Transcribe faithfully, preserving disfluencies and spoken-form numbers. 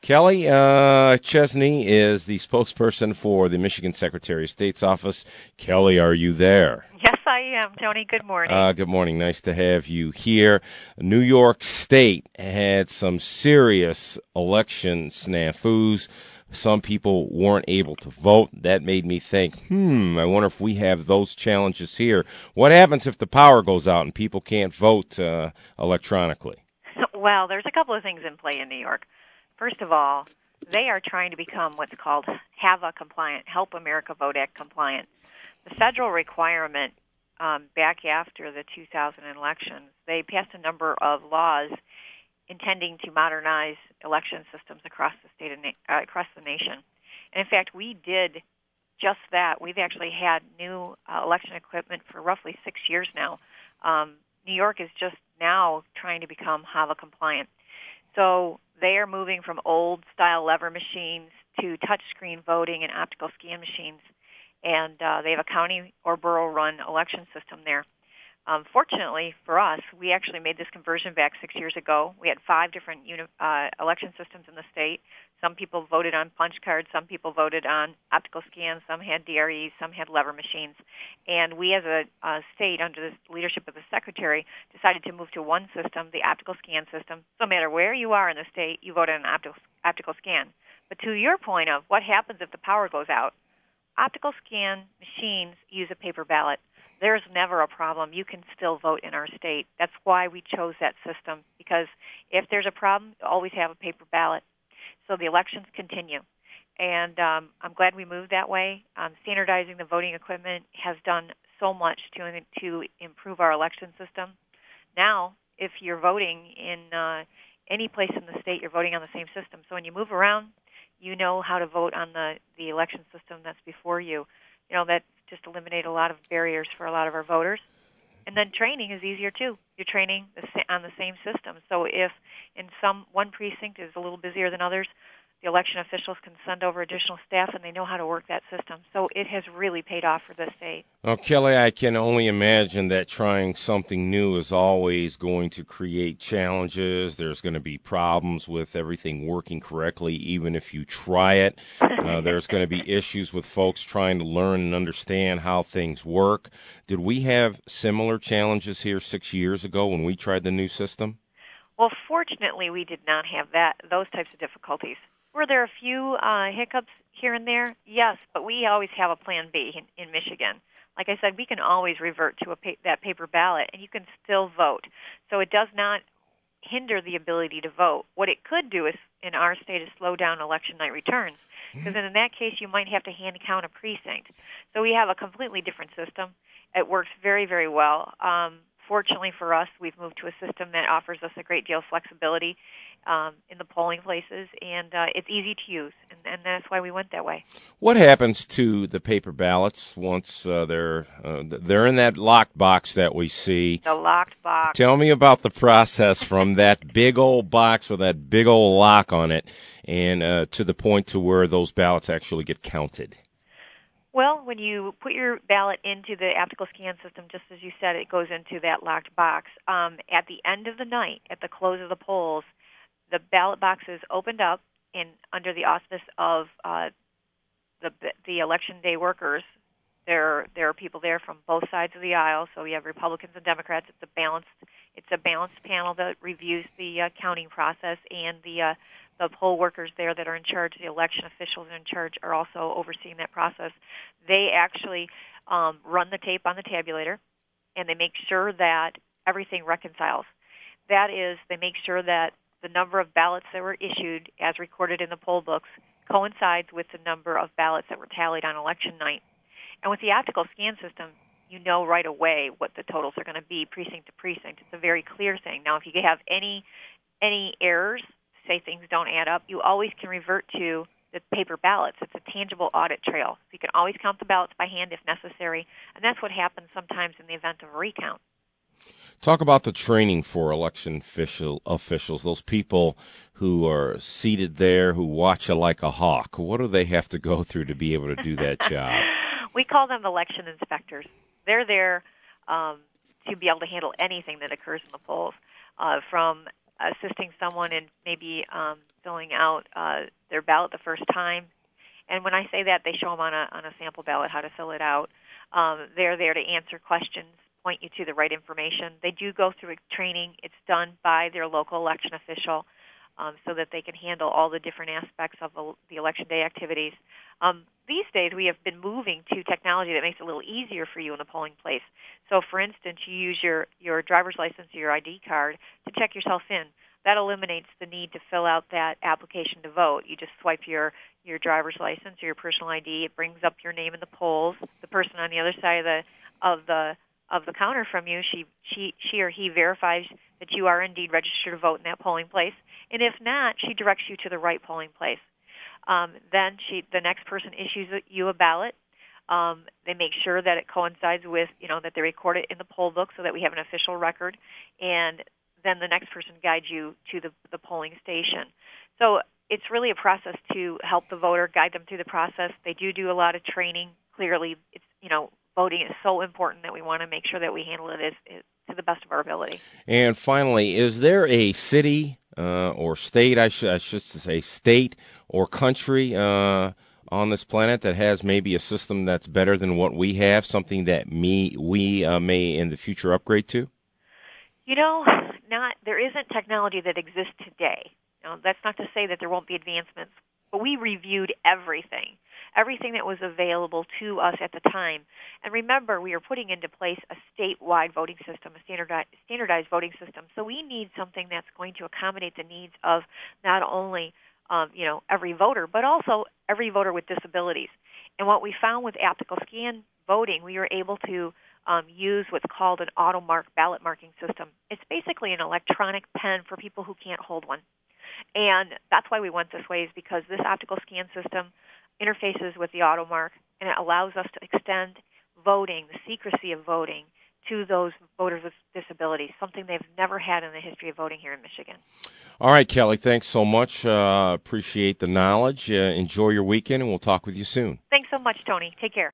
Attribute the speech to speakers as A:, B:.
A: Kelly uh, Chesney is the spokesperson for the Michigan Secretary of State's office. Kelly, are you there?
B: Yes, I am, Tony. Good morning.
A: Uh, good morning. Nice to have you here. New York State had some serious election snafus. Some people weren't able to vote. That made me think, hmm, I wonder if we have those challenges here. What happens if the power goes out and people can't vote uh, electronically?
B: Well, there's a couple of things in play in New York. First of all, they are trying to become what's called HAVA compliant, Help America Vote Act compliant. The federal requirement um, back after the two thousand elections, they passed a number of laws intending to modernize election systems across the state of na- uh, across the nation. And in fact, we did just that. We've actually had new uh, election equipment for roughly six years now. Um, New York is just now trying to become HAVA compliant. So they are moving from old-style lever machines to touchscreen voting and optical scan machines, and uh, they have a county or borough-run election system there. Um, fortunately for us, we actually made this conversion back six years ago. We had five different uni- uh, election systems in the state. Some people voted on punch cards, some people voted on optical scans, some had D R Es, some had lever machines. And we as a, a state, under the leadership of the Secretary, decided to move to one system, the optical scan system. So no matter where you are in the state, you vote on an optical, optical scan. But to your point of what happens if the power goes out, optical scan machines use a paper ballot. There's never a problem. You can still vote in our state. That's why we chose that system, because if there's a problem, you always have a paper ballot. So the elections continue. And um, I'm glad we moved that way. Um, standardizing the voting equipment has done so much to to improve our election system. Now, if you're voting in uh, any place in the state, you're voting on the same system. So when you move around, you know how to vote on the, the election system that's before you. You know, that just eliminate a lot of barriers for a lot of our voters. And then training is easier, too. You're training the, on the same system. So if in some one precinct is a little busier than others, the election officials can send over additional staff, and they know how to work that system. So it has really paid off for the state.
A: Well, Kelly, I can only imagine that trying something new is always going to create challenges. There's going to be problems with everything working correctly, even if you try it. Uh, there's going to be issues with folks trying to learn and understand how things work. Did we have similar challenges here six years ago when we tried the new system?
B: Well, fortunately, we did not have that those types of difficulties. Were there a few uh, hiccups here and there? Yes, but we always have a plan B in, in Michigan. Like I said, we can always revert to a pa- that paper ballot, and you can still vote. So it does not hinder the ability to vote. What it could do is, in our state, is slow down election night returns, because in that case, you might have to hand count a precinct. So we have a completely different system. It works very, very well. Um, fortunately for us, we've moved to a system that offers us a great deal of flexibility um, in the polling places, and uh, it's easy to use, and, and that's why we went that way.
A: What happens to the paper ballots once uh, they're uh, they're in that locked box that we see?
B: The locked box.
A: Tell me about the process from that big old box with that big old lock on it, and uh, to the point to where those ballots actually get counted.
B: Well, when you put your ballot into the optical scan system, just as you said, it goes into that locked box. Um, at the end of the night, at the close of the polls, the ballot box is opened up, and under the auspice of uh, the the election day workers, there there are people there from both sides of the aisle. So you have Republicans and Democrats. It's a balanced it's a balanced panel that reviews the uh, counting process, and the uh, the poll workers there that are in charge, the election officials in charge, are also overseeing that process. They actually um, run the tape on the tabulator, and they make sure that everything reconciles. That is, they make sure that the number of ballots that were issued, as recorded in the poll books, coincides with the number of ballots that were tallied on election night. And with the optical scan system, you know right away what the totals are going to be precinct to precinct. It's a very clear thing. Now, if you have any any errors, say things don't add up, you always can revert to the paper ballots. It's a tangible audit trail. So you can always count the ballots by hand if necessary, and that's what happens sometimes in the event of a recount.
A: Talk about the training for election official, officials, those people who are seated there, who watch you like a hawk. What do they have to go through to be able to do that job?
B: We call them election inspectors. They're there um, to be able to handle anything that occurs in the polls, uh, from assisting someone in maybe um, filling out uh, their ballot the first time. And when I say that, they show them on a on a sample ballot how to fill it out. Um, they're there to answer questions, point you to the right information. They do go through a training. It's done by their local election official um, so that they can handle all the different aspects of the election day activities. Um, these days, we have been moving to technology that makes it a little easier for you in the polling place. So, for instance, you use your, your driver's license or your I D card to check yourself in. That eliminates the need to fill out that application to vote. You just swipe your, your driver's license or your personal I D. It brings up your name in the polls. The person on the other side of the of the of the counter from you, she she she or he verifies that you are indeed registered to vote in that polling place. And if not, she directs you to the right polling place. Um, then she the next person issues you a ballot. Um, they make sure that it coincides with, you know, that they record it in the poll book so that we have an official record. And then the next person guides you to the, the polling station. So it's really a process to help the voter, guide them through the process. They do do a lot of training. Clearly, it's, you know, voting is so important that we want to make sure that we handle it as, as to the best of our ability.
A: And finally, is there a city uh, or state, I should, I should say state or country uh, on this planet that has maybe a system that's better than what we have, something that me we uh, may in the future upgrade to?
B: You know, not there isn't technology that exists today. Now, that's not to say that there won't be advancements, but we reviewed everything, everything that was available to us at the time. And remember, we are putting into place a statewide voting system, a standardized, standardized voting system. So we need something that's going to accommodate the needs of not only um, you know, every voter, but also every voter with disabilities. And what we found with optical scan voting, we were able to Um, use what's called an AutoMark ballot marking system. It's basically an electronic pen for people who can't hold one. And that's why we went this way, is because this optical scan system interfaces with the AutoMark, and it allows us to extend voting, the secrecy of voting, to those voters with disabilities, something they've never had in the history of voting here in Michigan.
A: All right, Kelly, thanks so much. Uh, appreciate the knowledge. Uh, enjoy your weekend, and we'll talk with you soon.
B: Thanks so much, Tony. Take care.